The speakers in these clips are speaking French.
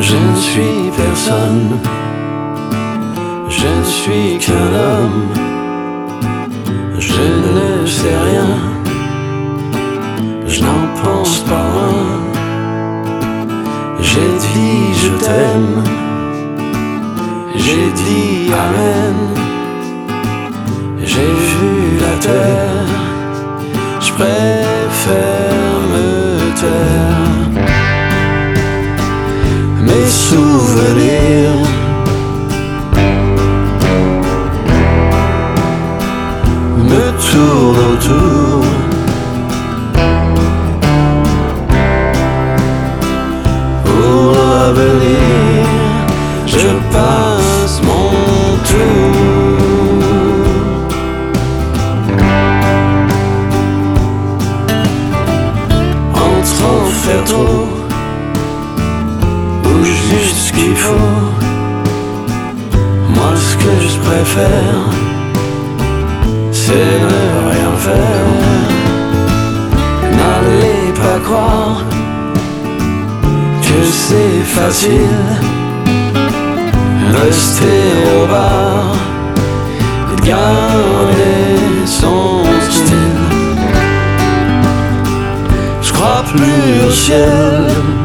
Je ne suis personne, je ne suis qu'un homme, je ne sais rien, je n'en pense pas moins. J'ai dit je t'aime, j'ai dit amen, j'ai vu la terre, je préfère me taire. Mes souvenirs me tournent autour. Pour l'avenir, je passe mon tour. Entre en faire trop, ou juste ce qu'il faut. Moi ce que je préfère, c'est ne rien faire. N'allez pas croire que c'est facile, rester au bar et garder son style. Je crois plus au ciel,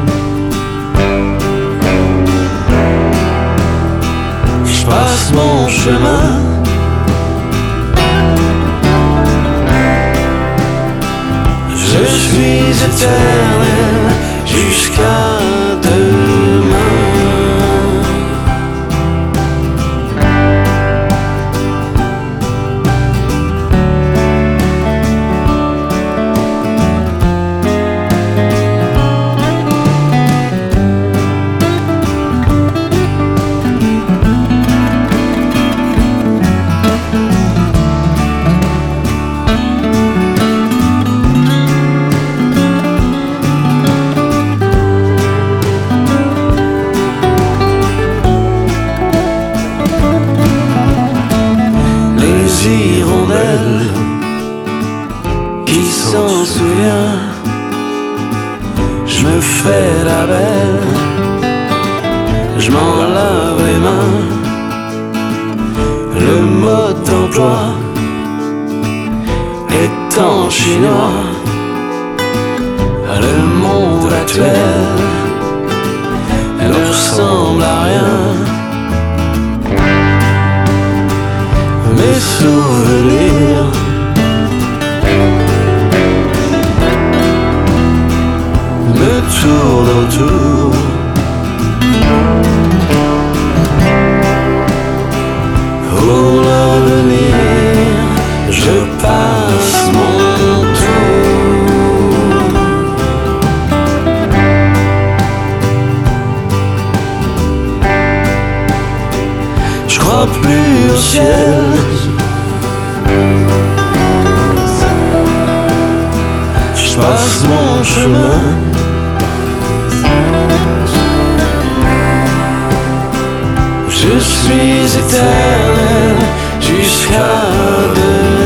je passe mon chemin. Je suis éternel jusqu'à demain. Hirondelle qui s'en souvient, je me fais la belle, je m'en lave les mains. Le mode d'emploi est en chinois, le monde actuel ne ressemble à rien. Mes souvenirs me tournent autour. Pour l'avenir, je passe mon tour. Je crois plus au ciel, je passe mon chemin. Je suis éternel jusqu'à demain.